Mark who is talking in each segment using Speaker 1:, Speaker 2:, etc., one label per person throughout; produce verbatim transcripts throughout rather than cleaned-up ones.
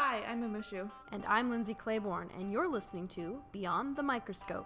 Speaker 1: Hi, I'm Umushu.
Speaker 2: And I'm Lindsay Claiborne, and you're listening to Beyond the Microscope.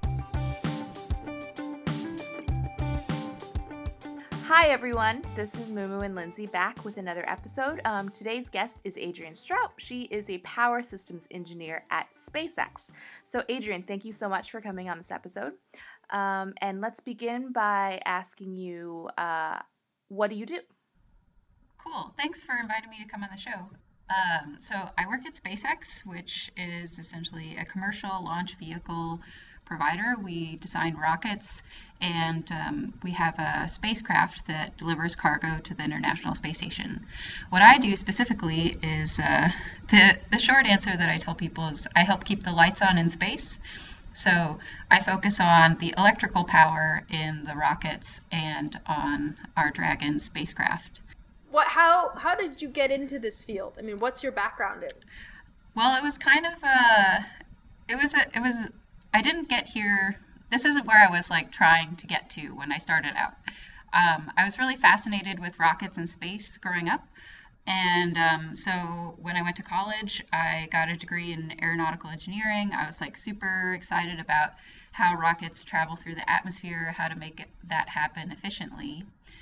Speaker 1: Hi everyone, this is Mumu and Lindsay back with another episode. Um, today's guest is Adrienne Strout. She is a power systems engineer at SpaceX. So Adrienne, thank you so much for coming on this episode. Um, and let's begin by asking you, uh, what do you do?
Speaker 3: Cool. Thanks for inviting me to come on the show. Um, so I work at SpaceX, which is essentially a commercial launch vehicle provider. We design rockets, and um, we have a spacecraft that delivers cargo to the International Space Station. What I do specifically is, uh, the, the short answer that I tell people is I help keep the lights on in space. So I focus on the electrical power in the rockets and on our Dragon spacecraft.
Speaker 2: What? How? How did you get into this field? I mean, what's your background in?
Speaker 3: Well, it was kind of a, it was a, it was, I didn't get here, this isn't where I was like trying to get to when I started out. Um, I was really fascinated with rockets and space growing up. And um, so when I went to college, I got a degree in aeronautical engineering. I was like super excited about how rockets travel through the atmosphere, how to make it, that happen efficiently.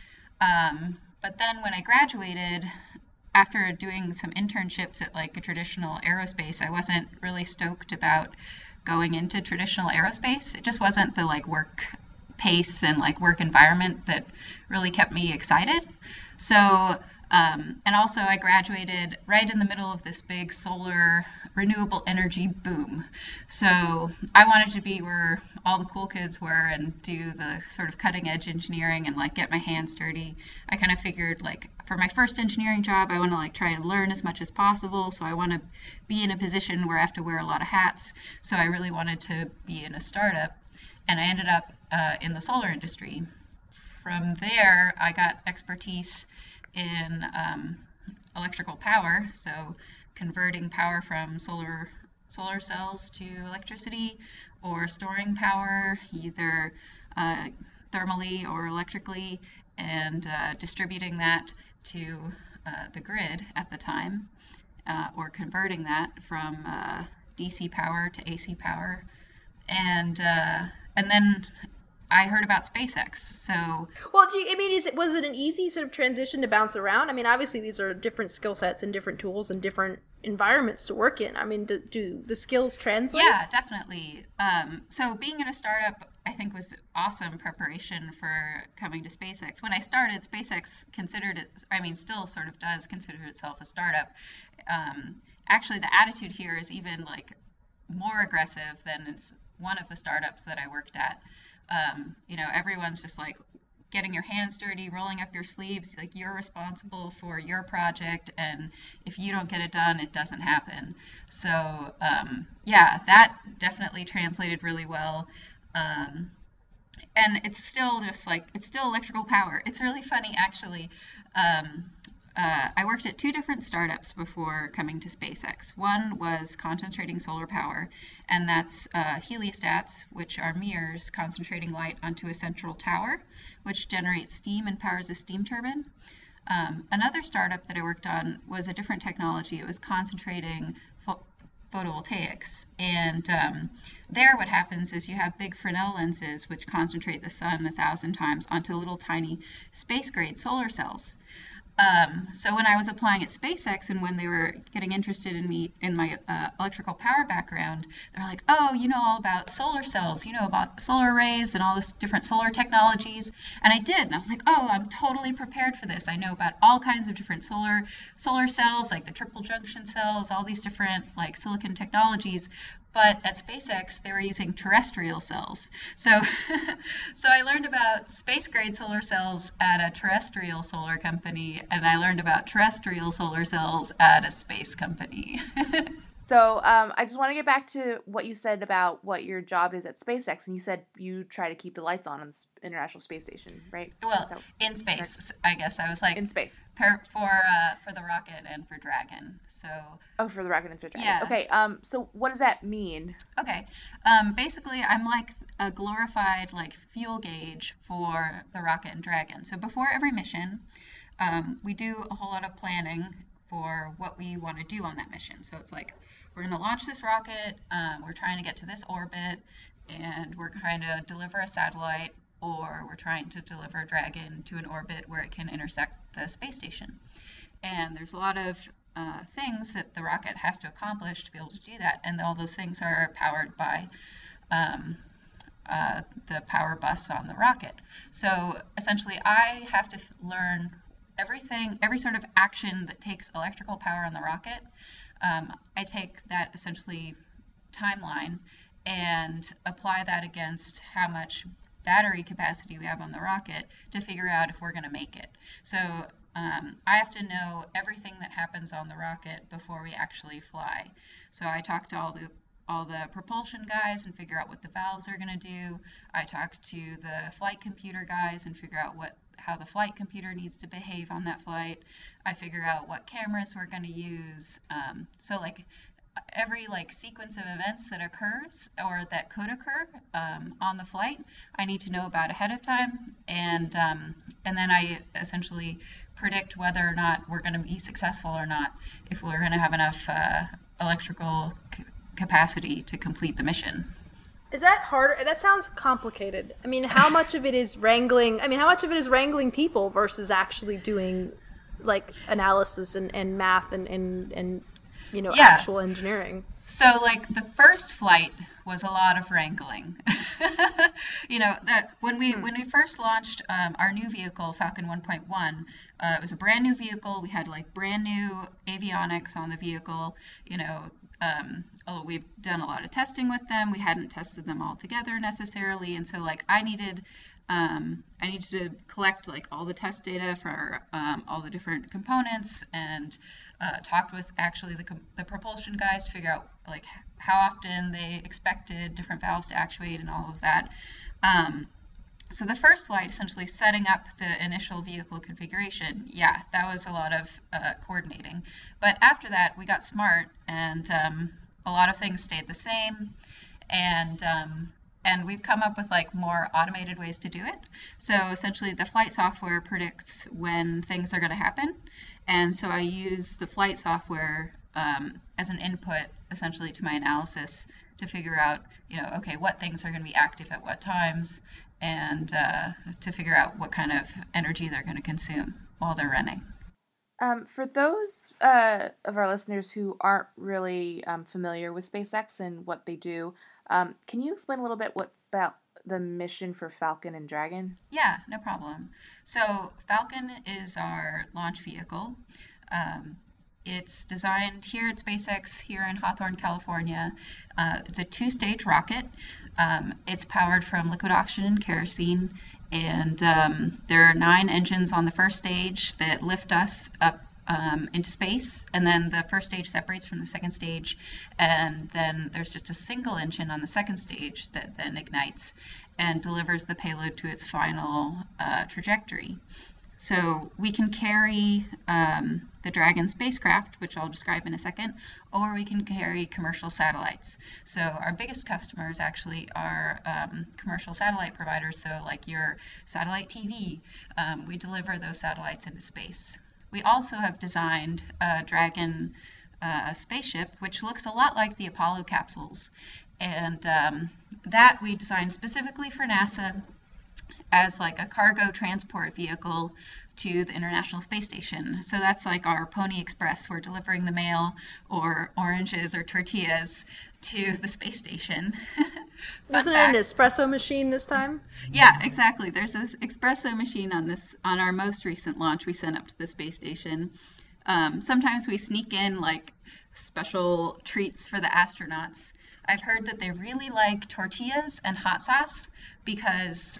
Speaker 3: Um, But then when I graduated, after doing some internships at like a traditional aerospace, I wasn't really stoked about going into traditional aerospace. It just wasn't the like work pace and like work environment that really kept me excited. So, um, and also I graduated right in the middle of this big solar renewable energy boom. So I wanted to be where all the cool kids were and do the sort of cutting edge engineering and like get my hands dirty. I kind of figured like for my first engineering job, I want to like try and learn as much as possible. So I want to be in a position where I have to wear a lot of hats. So I really wanted to be in a startup, and I ended up uh, in the solar industry. From there, I got expertise in um, electrical power. So converting power from solar solar cells to electricity, or storing power either uh, thermally or electrically, and uh, distributing that to uh, the grid at the time, uh, or converting that from uh, D C power to A C power. And uh, and then I heard about SpaceX. So,
Speaker 2: well, do you, I mean, is it was it an easy sort of transition to bounce around? I mean, obviously these are different skill sets and different tools and different environments to work in. I mean, do, do the skills translate?
Speaker 3: Yeah, definitely. Um, so being in a startup, I think, was awesome preparation for coming to SpaceX. When I started, SpaceX considered it, I mean, still sort of does consider itself a startup. Um, actually, the attitude here is even like more aggressive than it's one of the startups that I worked at. Um, you know, everyone's just like getting your hands dirty, rolling up your sleeves, like you're responsible for your project, and if you don't get it done, it doesn't happen. So um, yeah, that definitely translated really well. Um, and it's still just like, it's still electrical power. It's really funny, actually. Um, Uh, I worked at two different startups before coming to SpaceX. One was concentrating solar power, and that's uh, heliostats, which are mirrors concentrating light onto a central tower, which generates steam and powers a steam turbine. Um, another startup that I worked on was a different technology. It was concentrating pho- photovoltaics. And um, there what happens is you have big Fresnel lenses, which concentrate the sun a thousand times onto little tiny space-grade solar cells. Um, so when I was applying at SpaceX, and when they were getting interested in me in my uh, electrical power background, they're like, "Oh, you know all about solar cells, you know about solar arrays and all this different solar technologies." And I did, and I was like, "Oh, I'm totally prepared for this. I know about all kinds of different solar solar cells, like the triple junction cells, all these different like silicon technologies." But at SpaceX, they were using terrestrial cells. So, so I learned about space-grade solar cells at a terrestrial solar company, and I learned about terrestrial solar cells at a space company.
Speaker 1: So um, I just want to get back to what you said about what your job is at SpaceX, and you said you try to keep the lights on on the International Space Station, right?
Speaker 3: Well,
Speaker 1: So,
Speaker 3: in space, I guess. I was like
Speaker 1: in space
Speaker 3: per, for uh, for the rocket and for Dragon. So
Speaker 1: oh, for the rocket and for Dragon.
Speaker 3: Yeah.
Speaker 1: Okay. Um. So what does that mean?
Speaker 3: Okay. Um, basically, I'm like a glorified like fuel gauge for the rocket and Dragon. So before every mission, um, we do a whole lot of planning for what we want to do on that mission. So it's like, we're going to launch this rocket, um, we're trying to get to this orbit, and we're trying to deliver a satellite, or we're trying to deliver Dragon to an orbit where it can intersect the space station. And there's a lot of uh, things that the rocket has to accomplish to be able to do that, and all those things are powered by um, uh, the power bus on the rocket. So essentially, I have to f- learn everything, every sort of action that takes electrical power on the rocket. Um, I take that essentially timeline and apply that against how much battery capacity we have on the rocket to figure out if we're going to make it. So um, I have to know everything that happens on the rocket before we actually fly. So I talk to all the all the propulsion guys and figure out what the valves are going to do. I talk to the flight computer guys and figure out what how the flight computer needs to behave on that flight. I figure out what cameras we're going to use. Um, so like every like sequence of events that occurs or that could occur um, on the flight, I need to know about ahead of time, and um, and then I essentially predict whether or not we're going to be successful or not, if we're going to have enough uh, electrical c- capacity to complete the mission.
Speaker 2: Is that harder? That sounds complicated. I mean, how much of it is wrangling? I mean, how much of it is wrangling people versus actually doing like analysis and, and math and, and, and you know,
Speaker 3: Yeah.
Speaker 2: actual engineering?
Speaker 3: So like the first flight was a lot of wrangling. you know, that when we when we first launched um, our new vehicle, Falcon one point one, uh, it was a brand new vehicle. We had like brand new avionics on the vehicle. You know, um, oh, we've done a lot of testing with them. We hadn't tested them all together necessarily, and so like I needed. Um, I needed to collect like all the test data for um, all the different components, and uh, talked with actually the, com- the propulsion guys to figure out like how often they expected different valves to actuate and all of that. Um, so the first flight, essentially setting up the initial vehicle configuration, yeah, that was a lot of uh, coordinating. But after that, we got smart, and um, a lot of things stayed the same, and um, and we've come up with like more automated ways to do it. So essentially the flight software predicts when things are going to happen. And so I use the flight software um, as an input essentially to my analysis to figure out, you know, okay, what things are going to be active at what times, and uh, to figure out what kind of energy they're going to consume while they're running.
Speaker 1: Um, for those uh, of our listeners who aren't really um, familiar with SpaceX and what they do, um, can you explain a little bit what about the mission for Falcon and Dragon?
Speaker 3: Yeah, no problem. So Falcon is our launch vehicle. Um, it's designed here at SpaceX, here in Hawthorne, California. Uh, it's a two-stage rocket. Um, it's powered from liquid oxygen and kerosene, and um, there are nine engines on the first stage that lift us up um, into space, and then the first stage separates from the second stage, and then there's just a single engine on the second stage that then ignites and delivers the payload to its final uh, trajectory. So we can carry um, the Dragon spacecraft, which I'll describe in a second, or we can carry commercial satellites. So our biggest customers actually are um, commercial satellite providers, so like your satellite T V. Um, we deliver those satellites into space. We also have designed a Dragon uh, spaceship, which looks a lot like the Apollo capsules. And um, that we designed specifically for NASA as like a cargo transport vehicle to the International Space Station. So that's like our Pony Express. We're delivering the mail or oranges or tortillas to the space station.
Speaker 2: Wasn't it an espresso machine this time?
Speaker 3: Yeah, exactly. There's an espresso machine on this on our most recent launch we sent up to the space station. Um, sometimes we sneak in like special treats for the astronauts. I've heard that they really like tortillas and hot sauce because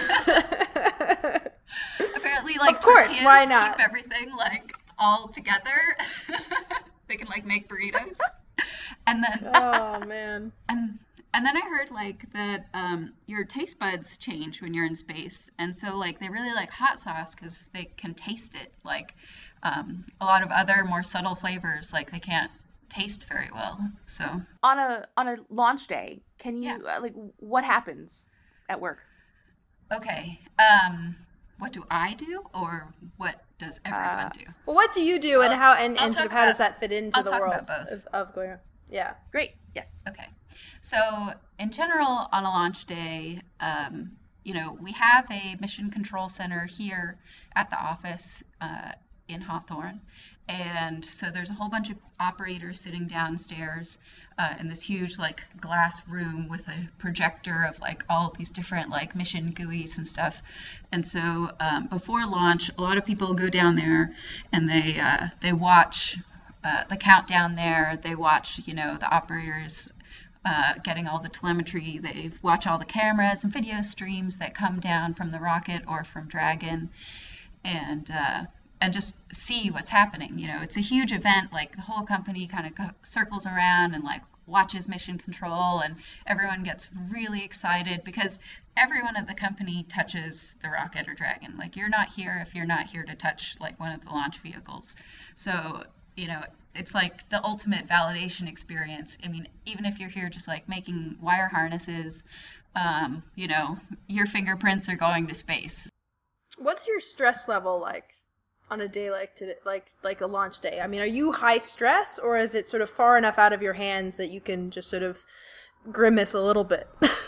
Speaker 3: apparently, like,
Speaker 2: of course,
Speaker 3: tortillas
Speaker 2: why not?
Speaker 3: keep everything like all together. They can like make burritos, and then
Speaker 2: oh man,
Speaker 3: and and then I heard like that um, your taste buds change when you're in space, and so like they really like hot sauce because they can taste it. Like um, a lot of other more subtle flavors, like they can't taste very well. So
Speaker 1: On a on a launch day, can you
Speaker 3: Yeah.
Speaker 1: uh, like what happens at work?
Speaker 3: okay, um, what do I do, or what does does everyone
Speaker 1: Uh,
Speaker 3: do?
Speaker 2: Well, what do you do, and
Speaker 3: I'll-
Speaker 2: how and,
Speaker 3: I'll
Speaker 2: and sort
Speaker 3: talk
Speaker 2: of how does
Speaker 3: about-
Speaker 2: that fit into
Speaker 3: I'll
Speaker 2: the
Speaker 3: talk
Speaker 2: world
Speaker 3: about both.
Speaker 2: of, of going? Yeah.
Speaker 1: Great. Yes.
Speaker 3: Okay. So in general, on a launch day, um, you know, we have a mission control center here at the office uh, in Hawthorne. And so there's a whole bunch of operators sitting downstairs uh, in this huge like glass room with a projector of like all of these different like mission G U Is and stuff. And so um, before launch, a lot of people go down there and they uh, they watch uh, the countdown there. They watch, you know, the operators uh, getting all the telemetry. They watch all the cameras and video streams that come down from the rocket or from Dragon, and uh, and just see what's happening. You know, it's a huge event. Like the whole company kind of go- circles around and like watches mission control, and everyone gets really excited because everyone at the company touches the rocket or Dragon. Like you're not here if you're not here to touch like one of the launch vehicles. So, you know, it's like the ultimate validation experience. I mean, even if you're here just like making wire harnesses, um, you know, your fingerprints are going to space.
Speaker 2: What's your stress level like on a day like to like like a launch day? I mean, are you high stress, or is it sort of far enough out of your hands that you can just sort of grimace a little bit?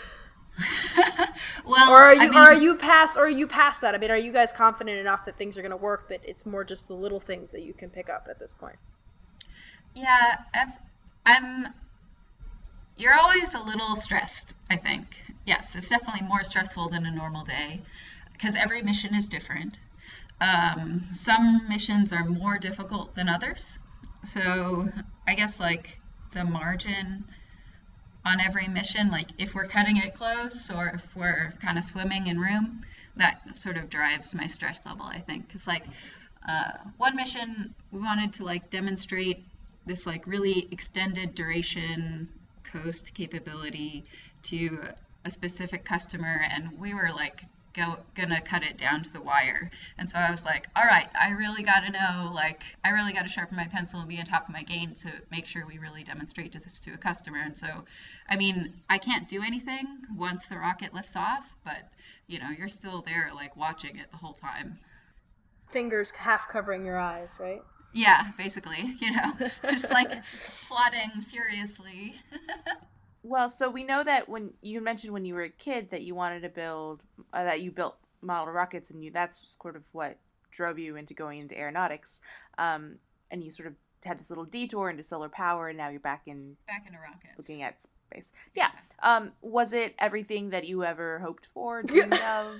Speaker 3: Well,
Speaker 2: or are you
Speaker 3: I mean,
Speaker 2: or are you past or are you past that? I mean, are you guys confident enough that things are going to work that it's more just the little things that you can pick up at this point?
Speaker 3: Yeah, I'm, I'm. You're always a little stressed, I think. Yes, it's definitely more stressful than a normal day because every mission is different. Um, some missions are more difficult than others. So I guess like the margin on every mission, like if we're cutting it close or if we're kind of swimming in room, that sort of drives my stress level, I think. Because like uh, one mission, we wanted to like demonstrate this like really extended duration coast capability to a specific customer, and we were like go gonna cut it down to the wire. And so I was like, all right, I really got to know, like I really got to sharpen my pencil and be on top of my game to make sure we really demonstrate to this to a customer. And so I mean, I can't do anything once the rocket lifts off, but you know, you're still there like watching it the whole time.
Speaker 2: Fingers half covering your eyes, right?
Speaker 3: Yeah, basically, you know, just like plotting furiously.
Speaker 1: Well, so we know that when you mentioned when you were a kid that you wanted to build, uh, that you built model rockets, and you that's sort of what drove you into going into aeronautics. Um, and you sort of had this little detour into solar power, and now you're back in
Speaker 3: Back into rockets.
Speaker 1: looking at space. Yeah. Um, was it everything that you ever hoped for, dreamed of?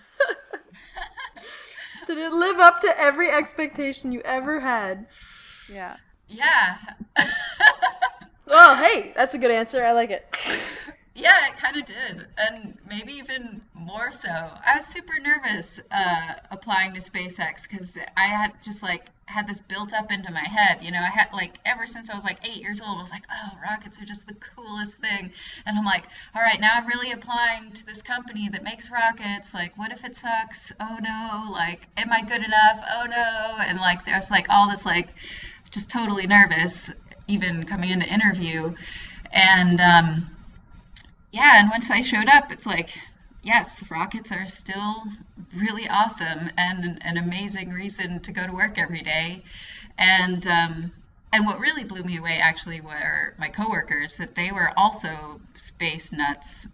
Speaker 2: Did it live up to every expectation you ever had?
Speaker 1: Yeah.
Speaker 3: Yeah.
Speaker 2: Oh, hey, that's a good answer. I like it.
Speaker 3: Yeah, it kind of did, and maybe even more so. I was super nervous uh, applying to SpaceX because I had just like had this built up into my head. You know, I had like ever since I was like eight years old, I was like, oh, rockets are just the coolest thing. And I'm like, all right, now I'm really applying to this company that makes rockets. Like, what if it sucks? Oh no! Like, am I good enough? Oh no! And like, there's like all this like, just totally nervous, even coming into interview, and um. Yeah, and once I showed up, it's like, yes, rockets are still really awesome and an amazing reason to go to work every day. And um, and what really blew me away actually were my coworkers, that they were also space nuts.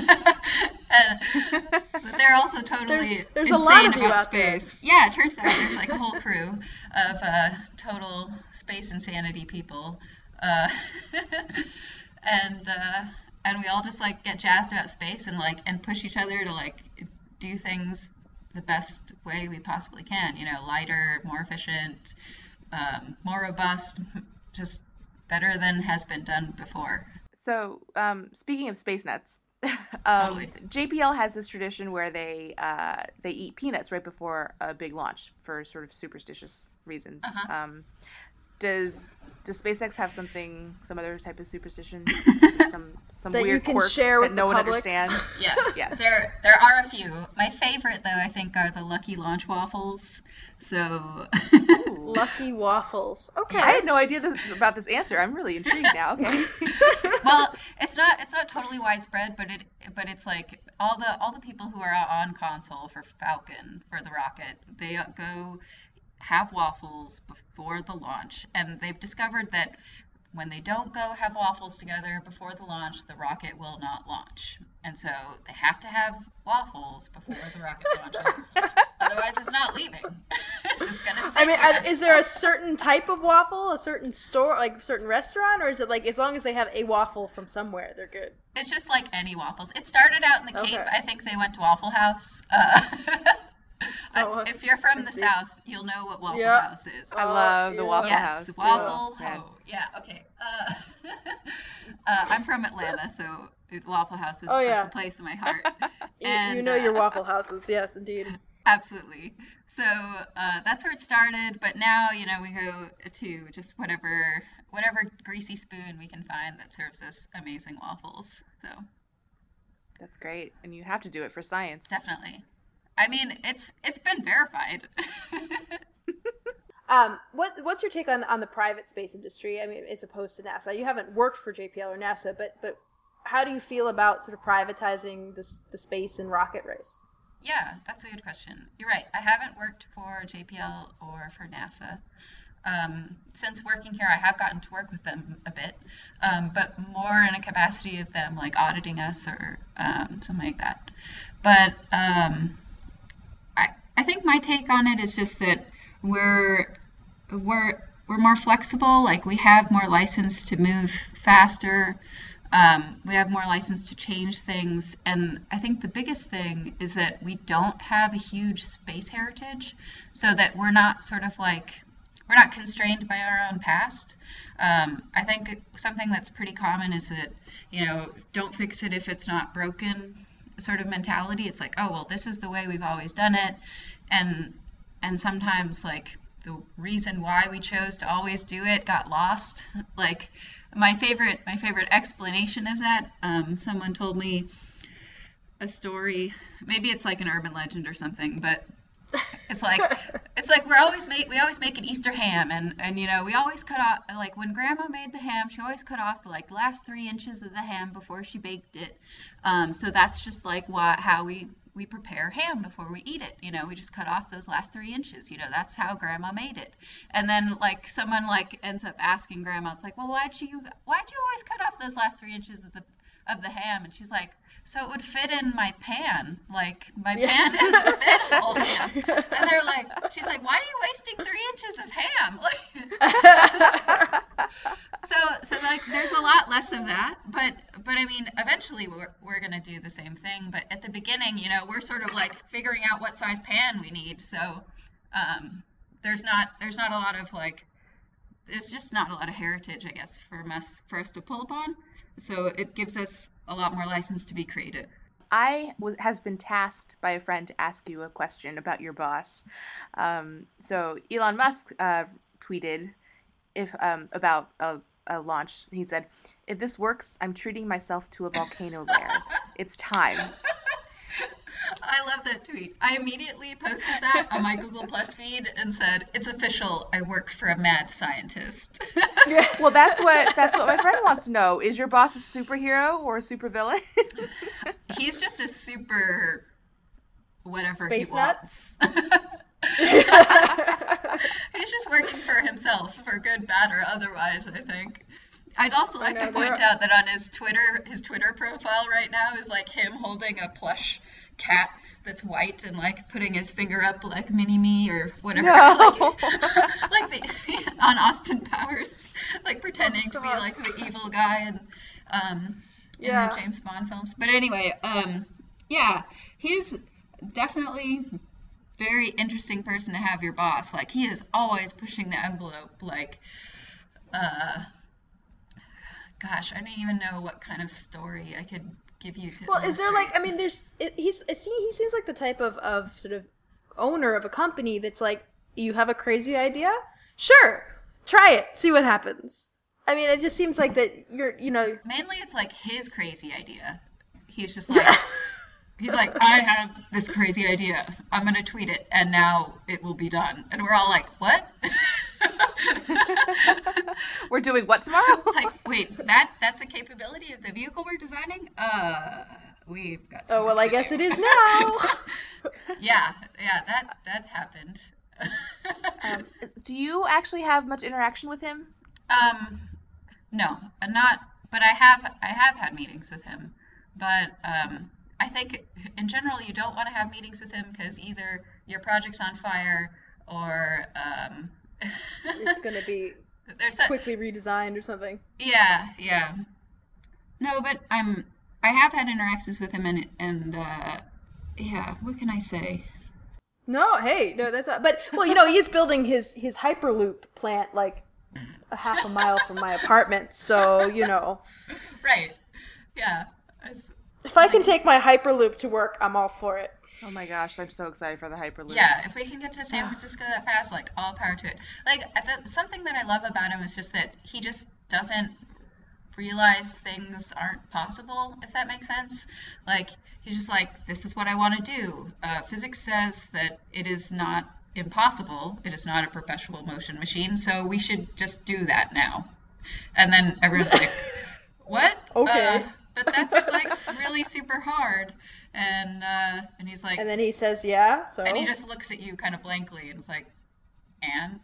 Speaker 3: And but they're also totally
Speaker 2: There's, there's a
Speaker 3: insane
Speaker 2: lot of you
Speaker 3: about
Speaker 2: out there.
Speaker 3: space. Yeah, it turns out there's like a whole crew of uh, total space insanity people. Uh, and uh, and we all just like get jazzed about space and like and push each other to like do things the best way we possibly can, you know, lighter, more efficient, um, more robust, just better than has been done before.
Speaker 1: So, um, speaking of space nuts, um,
Speaker 3: Totally.
Speaker 1: J P L has this tradition where they uh, they eat peanuts right before a big launch for sort of superstitious reasons.
Speaker 3: Uh-huh.
Speaker 1: Um, does does SpaceX have something, some other type of superstition, some some
Speaker 2: That you
Speaker 1: weird
Speaker 2: can
Speaker 1: quirk
Speaker 2: share with
Speaker 1: that
Speaker 2: the
Speaker 1: no one
Speaker 2: public?
Speaker 1: understands?
Speaker 3: Yes,
Speaker 1: Yes.
Speaker 3: there there are a few. My favorite, though, I think, are the Lucky Launch Waffles. So,
Speaker 1: Ooh.
Speaker 2: Lucky waffles. Okay.
Speaker 1: I had no idea this, about this answer. I'm really intrigued now. Okay.
Speaker 3: well, it's not it's not totally widespread, but it but it's like all the all the people who are on console for Falcon for the rocket, they go have waffles before the launch, and they've discovered that when they don't go have waffles together before the launch, the rocket will not launch. And so they have to have waffles before the rocket launches. Otherwise, it's not leaving. It's just going to sit
Speaker 2: I mean,
Speaker 3: there.
Speaker 2: are, is there a certain type of waffle, a certain store, like a certain restaurant, or is it like as long as they have a waffle from somewhere, they're good?
Speaker 3: It's just like any waffles. It started out in the
Speaker 2: Okay.
Speaker 3: Cape. I think they went to Waffle House. Uh,
Speaker 2: Oh,
Speaker 3: I- if you're from the
Speaker 2: I see.
Speaker 3: South, you'll know what Waffle
Speaker 2: Yeah.
Speaker 3: House is.
Speaker 1: I
Speaker 2: Uh,
Speaker 1: love the
Speaker 2: yeah.
Speaker 1: Waffle
Speaker 3: Yes,
Speaker 1: House.
Speaker 3: Waffle
Speaker 1: Yeah.
Speaker 3: Ho. Yeah, okay. Uh, uh, I'm from Atlanta, so Waffle House is
Speaker 2: Oh,
Speaker 3: a special
Speaker 2: yeah.
Speaker 3: place in my heart.
Speaker 2: You,
Speaker 3: And,
Speaker 2: you know your
Speaker 3: uh,
Speaker 2: Waffle Houses, yes, indeed.
Speaker 3: Absolutely. So uh, that's where it started, but now, you know, we go to just whatever whatever greasy spoon we can find that serves us amazing waffles. So
Speaker 1: That's great. And you have to do it for science.
Speaker 3: definitely. I mean, it's it's been verified.
Speaker 2: Um, what what's your take on on the private space industry? I mean, as opposed to NASA, you haven't worked for J P L or NASA, but but how do you feel about sort of privatizing this the space and rocket race?
Speaker 3: Yeah, that's a good question. You're right. I haven't worked for J P L or for NASA. Um, since working here, I have gotten to work with them a bit, um, but more in a capacity of them like auditing us or um, something like that. But um, I I think my take on it is just that we're we're we're more flexible. Like we have more license to move faster. Um, we have more license to change things, and I think the biggest thing is that we don't have a huge space heritage, so that we're not sort of like we're not constrained by our own past. Um, I think something that's pretty common is that, you know, don't fix it if it's not broken sort of mentality. It's like, oh, well, this is the way we've always done it, and and sometimes like the reason why we chose to always do it got lost. Like my favorite my favorite explanation of that, um, someone told me a story, maybe it's like an urban legend or something, but it's like it's like we're always make we always make an Easter ham, and and you know we always cut off, like when Grandma made the ham, she always cut off the like last three inches of the ham before she baked it. Um, so that's just like what how we we prepare ham before we eat it. You know, we just cut off those last three inches. You know, that's how Grandma made it. And then like someone like ends up asking Grandma, it's like, well, why'd you why'd you always cut off those last three inches of the of the ham? And she's like, so it would fit in my pan. Like my
Speaker 2: Yeah.
Speaker 3: pan didn't fit whole ham. And they're like, she's like, why are you wasting three inches of ham? Like, so so like there's a lot less of that, but but I mean eventually we're we're gonna do the same thing. But at the beginning, you know, we're sort of like figuring out what size pan we need. So um, there's not there's not a lot of like there's just not a lot of heritage, I guess, for us for us to pull upon. So it gives us a lot more license to be creative.
Speaker 1: I was, has been tasked by a friend to ask you a question about your boss. Um, so Elon Musk uh, tweeted if um, about a, a launch. He said, "If this works, I'm treating myself to a volcano lair. It's time."
Speaker 3: I love that tweet. I immediately posted that on my Google Plus feed and said, "It's official. I work for a mad scientist."
Speaker 1: Well, that's what that's what my friend wants to know. Is your boss a superhero or a supervillain?
Speaker 3: He's just a super whatever
Speaker 2: Space
Speaker 3: he
Speaker 2: nut?
Speaker 3: wants. He's just working for himself, for good, bad, or otherwise, I think. I'd also like
Speaker 2: know,
Speaker 3: to point
Speaker 2: there are-
Speaker 3: out that on his Twitter, his Twitter profile right now is like him holding a plush cat that's white and like putting his finger up like mini me or whatever.
Speaker 1: No.
Speaker 3: Like, like the, on Austin Powers, like pretending to be
Speaker 2: God.
Speaker 3: like the evil guy and um in
Speaker 2: Yeah.
Speaker 3: the James Bond films. But anyway, um yeah, he's definitely very interesting person to have your boss. Like he is always pushing the envelope. Like, uh, gosh, I don't even know what kind of story I could give you to.
Speaker 2: Well, is there like,
Speaker 3: illustrate.
Speaker 2: I mean, there's, it, he's, it, se- he seems like the type of, of sort of owner of a company that's like, you have a crazy idea? Sure, try it, see what happens. I mean, it just seems like that you're, you know.
Speaker 3: Mainly, it's like his crazy idea. He's just like, he's like, I have this crazy idea. I'm gonna tweet it, and now it will be done. And we're all like, what?
Speaker 1: We're doing what tomorrow?
Speaker 3: It's like, wait, that that's a capability of the vehicle we're designing? Uh, we've got. some
Speaker 2: Oh, well,
Speaker 3: work
Speaker 2: I
Speaker 3: to
Speaker 2: guess
Speaker 3: do.
Speaker 2: it is now.
Speaker 3: Yeah, yeah, that that happened.
Speaker 1: Um, do you actually have much interaction with him?
Speaker 3: Um, no, uh, not. But I have I have had meetings with him. But um, I think in general you don't want to have meetings with him because either your project's on fire or um,
Speaker 2: It's going to be
Speaker 3: there's a,
Speaker 2: quickly redesigned or something.
Speaker 3: yeah, yeah. No, but I'm I have had interactions with him and and uh, yeah. What can I say?
Speaker 2: No, hey, no, that's not. But well, you know, he's building his his Hyperloop plant like a half a mile from my apartment, so you know,
Speaker 3: Right. Yeah. It's-
Speaker 2: if I can take my Hyperloop to work, I'm all for it.
Speaker 1: Oh my gosh, I'm so excited for the Hyperloop.
Speaker 3: Yeah, if we can get to San Francisco that fast, like all power to it. Like I th- something that I love about him is just that he just doesn't realize things aren't possible, if that makes sense. Like he's just like, this is what I want to do. Uh, physics says that it is not impossible. It is not a perpetual motion machine, so we should just do that now. And then everyone's like, what?
Speaker 2: Okay.
Speaker 3: Uh, but that's like really super hard. And uh, and he's like,
Speaker 2: And then he says, "Yeah." So
Speaker 3: and he just looks at you kind of blankly, and it's like, and.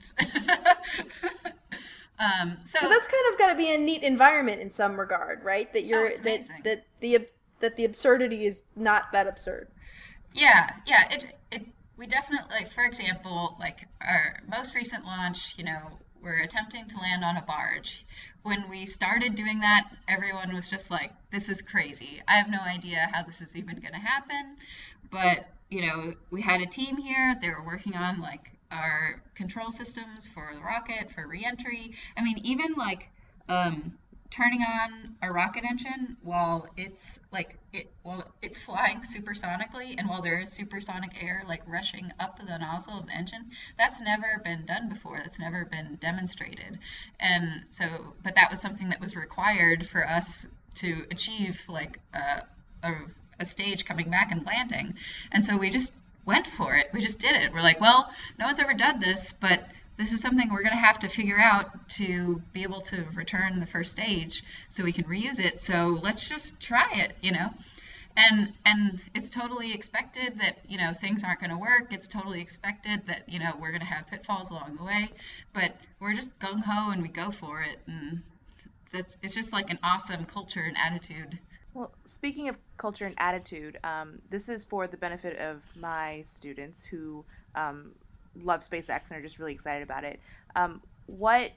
Speaker 3: um, so
Speaker 2: But that's kind of got to be a neat environment in some regard, right? That you're
Speaker 3: it's
Speaker 2: that
Speaker 3: amazing.
Speaker 2: that the ab- that the absurdity is not that absurd.
Speaker 3: yeah, yeah. It it we definitely like, for example, like our most recent launch, you know, we're attempting to land on a barge. When we started doing that, everyone was just like, this is crazy. I have no idea how this is even going to happen. But, you know, we had a team here. They were working on like our control systems for the rocket, for reentry. I mean, even like um, turning on a rocket engine while it's like it while it's flying supersonically and while there is supersonic air like rushing up the nozzle of the engine, that's never been done before. That's never been demonstrated. And so, but that was something that was required for us to achieve like a, a, a stage coming back and landing. And so we just went for it. We just did it. We're like, well, no one's ever done this, but this is something we're going to have to figure out to be able to return the first stage so we can reuse it. So let's just try it, you know? And and it's totally expected that, you know, things aren't going to work. It's totally expected that, you know, we're going to have pitfalls along the way, but we're just gung-ho and we go for it. And that's it's just like an awesome culture and attitude.
Speaker 1: Well, speaking of culture and attitude, um, this is for the benefit of my students who um, love SpaceX and are just really excited about it. Um, what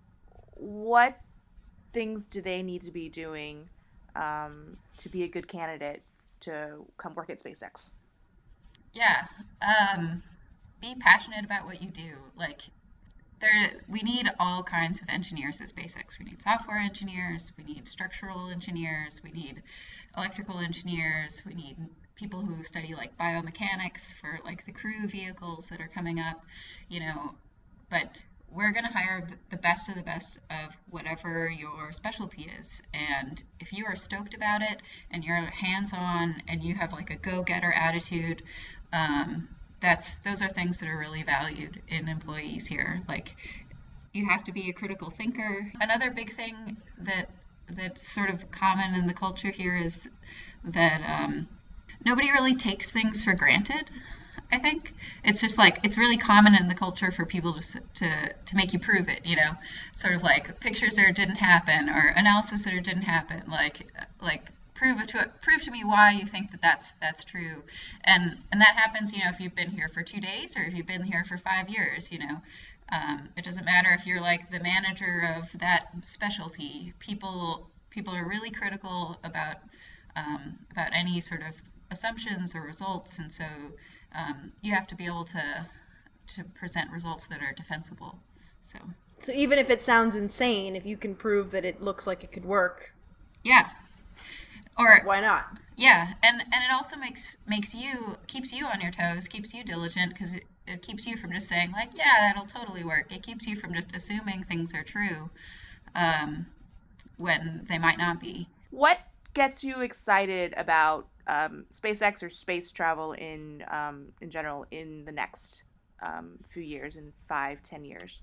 Speaker 1: what things do they need to be doing um, to be a good candidate to come work at SpaceX?
Speaker 3: Yeah. Um, be passionate about what you do. Like there we need all kinds of engineers at SpaceX. We need software engineers, we need structural engineers, we need electrical engineers, we need people who study like biomechanics for like the crew vehicles that are coming up, you know, but we're going to hire the best of the best of whatever your specialty is. And if you are stoked about it and you're hands-on and you have like a go-getter attitude, um, that's those are things that are really valued in employees here. Like you have to be a critical thinker. Another big thing that that's sort of common in the culture here is that um, nobody really takes things for granted. I think it's just like it's really common in the culture for people to to to make you prove it, you know, sort of like pictures that didn't happen or analysis that didn't happen, like like prove it to prove to me why you think that that's that's true, and and that happens, you know, if you've been here for two days or if you've been here for five years, you know, um, it doesn't matter if you're like the manager of that specialty. People people are really critical about um, about any sort of assumptions or results, and so. Um, you have to be able to to present results that are defensible. So
Speaker 2: So even if it sounds insane, if you can prove that it looks like it could work,
Speaker 3: yeah, or
Speaker 2: why not?
Speaker 3: yeah, and and it also makes makes you keeps you on your toes, keeps you diligent because it, it keeps you from just saying like yeah that'll totally work. It keeps you from just assuming things are true um, when they might not be.
Speaker 1: What gets you excited about um, SpaceX or space travel in um, in general in the next um, few years, in five, ten years?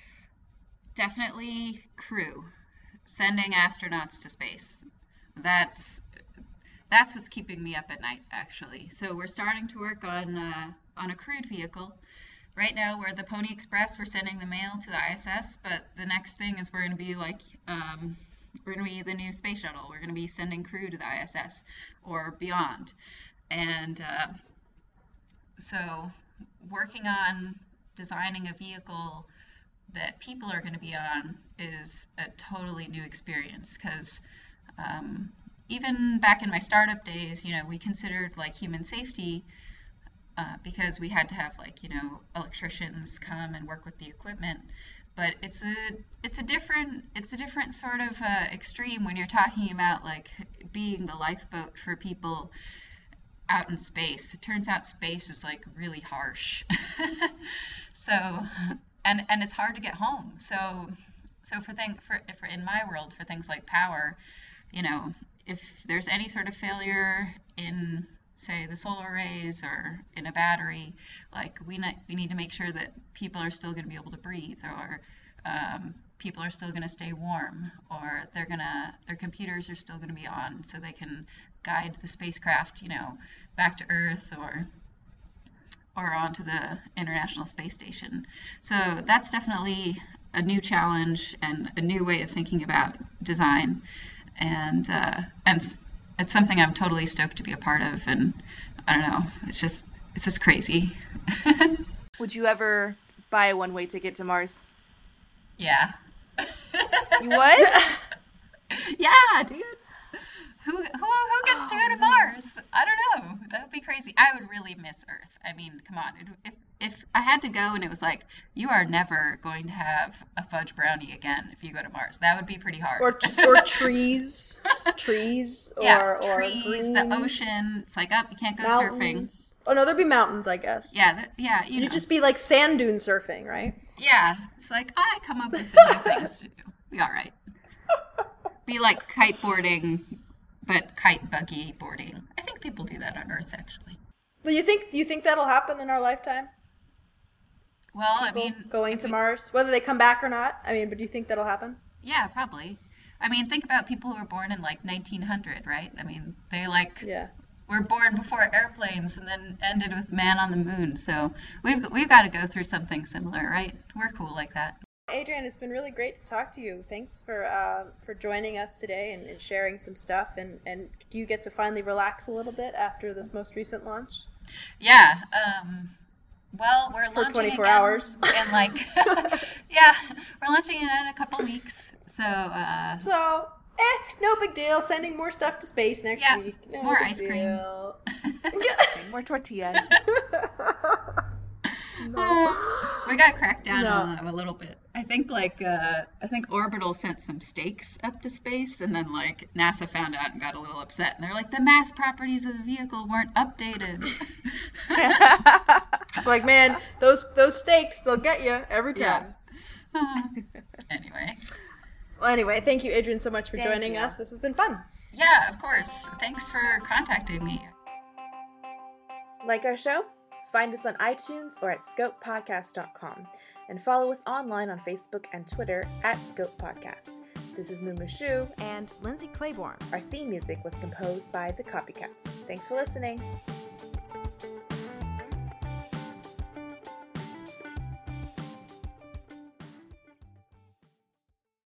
Speaker 3: Definitely crew, sending astronauts to space. That's that's what's keeping me up at night, actually. So we're starting to work on uh, on a crewed vehicle, right now we're the Pony Express. We're sending the mail to the I S S, but the next thing is we're going to be like, um, we're going to be the new space shuttle. We're going to be sending crew to the I S S or beyond. And uh, so working on designing a vehicle that people are going to be on is a totally new experience, because um, even back in my startup days, you know, we considered like human safety uh, because we had to have like, you know, electricians come and work with the equipment. But it's a it's a different it's a different sort of uh, extreme when you're talking about like being the lifeboat for people out in space. It turns out space is like really harsh. So and and it's hard to get home. So so for thing for, for in my world, for things like power, you know, if there's any sort of failure in, say, the solar arrays or in a battery, like we ne- we need to make sure that people are still going to be able to breathe, or um, people are still going to stay warm, or they're gonna their computers are still going to be on so they can guide the spacecraft, you know, back to Earth or or onto the International Space Station. So that's definitely a new challenge and a new way of thinking about design, and uh, and it's something I'm totally stoked to be a part of. And I don't know, it's just it's just crazy.
Speaker 1: Would you ever buy a one-way ticket to Mars?
Speaker 3: Yeah.
Speaker 1: You would?
Speaker 3: Yeah, dude. Who, who who gets to go to Mars? I don't know. That would be crazy. I would really miss Earth. I mean, come on. If if I had to go and it was like, you are never going to have a fudge brownie again if you go to Mars, that would be pretty hard.
Speaker 2: Or or trees, trees, or
Speaker 3: yeah,
Speaker 2: or
Speaker 3: trees,
Speaker 2: green,
Speaker 3: the ocean. It's like, up, oh, you can't go
Speaker 2: mountains.
Speaker 3: surfing.
Speaker 2: Oh no, there'd be mountains, I guess.
Speaker 3: Yeah, that, yeah. You
Speaker 2: You'd
Speaker 3: know.
Speaker 2: just be like sand dune surfing, right?
Speaker 3: Yeah, it's like I come up with the new things to do. Be all right. Be like kiteboarding, but kite buggy boarding. I think people do that on Earth, actually.
Speaker 2: But you think you think that'll happen in our lifetime?
Speaker 3: Well,
Speaker 2: People
Speaker 3: I mean,
Speaker 2: going to
Speaker 3: we,
Speaker 2: Mars, whether they come back or not. I mean, but do you think that'll happen?
Speaker 3: Yeah, probably. I mean, think about people who were born in like nineteen hundred, right? I mean, they like
Speaker 2: Yeah.
Speaker 3: were born before airplanes and then ended with man on the moon. So we've we've got to go through something similar, right? We're cool like that.
Speaker 2: Adrian, it's been really great to talk to you. Thanks for uh, for joining us today and, and sharing some stuff. And, and do you get to finally relax a little bit after this most recent launch?
Speaker 3: Yeah. Um, well, we're
Speaker 2: For
Speaker 3: launching
Speaker 2: twenty-four
Speaker 3: again
Speaker 2: hours.
Speaker 3: in like yeah, we're launching it in a couple weeks. So uh,
Speaker 2: So, eh, no big deal. Sending more stuff to space next
Speaker 3: Yeah,
Speaker 2: week. No
Speaker 3: more
Speaker 2: big
Speaker 3: ice cream.
Speaker 2: deal.
Speaker 1: More tortillas.
Speaker 2: No.
Speaker 3: we got cracked down
Speaker 2: No.
Speaker 3: on them a little bit. I think like uh, I think Orbital sent some stakes up to space, and then like NASA found out and got a little upset, and they're like, the mass properties of the vehicle weren't updated.
Speaker 2: Like, man, those those stakes, they'll get you every time.
Speaker 3: Yeah. Anyway.
Speaker 2: Well, anyway, thank you, Adrian, so much for
Speaker 1: Thank
Speaker 2: joining
Speaker 1: you.
Speaker 2: us. This has been fun.
Speaker 3: Yeah, of course. Thanks for contacting me.
Speaker 1: Like our show? Find us on iTunes or at scope podcast dot com, and follow us online on Facebook and Twitter at Scope Podcast. This is Mumu Shu,
Speaker 2: And Lindsay Claiborne.
Speaker 1: our theme music was composed by The Copycats. Thanks for listening.